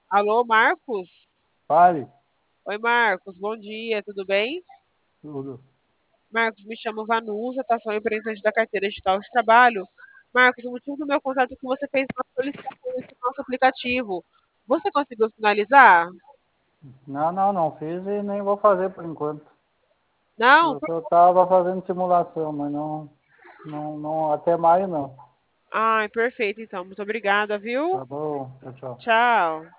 Alô, Marcos? Fale, Oi, Marcos, bom dia, tudo bem? tudo. Marcos, me chamo Vanusa, tá? Sou representante da carteira digital de trabalho. Marcos, o motivo do meu contato é que você fez uma solicitação nesse nosso aplicativo. Você conseguiu finalizar? Não fiz e nem vou fazer por enquanto. Não? Eu só estava fazendo simulação, mas não, até maio não. Ai, perfeito, então. Muito obrigada, viu? Tá bom, tchau, tchau. Tchau.